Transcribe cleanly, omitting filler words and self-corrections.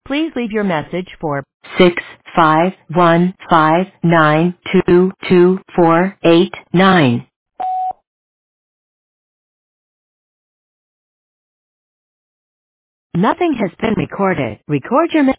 Please leave your message for 65159222489. Nothing has been recorded. Record your message.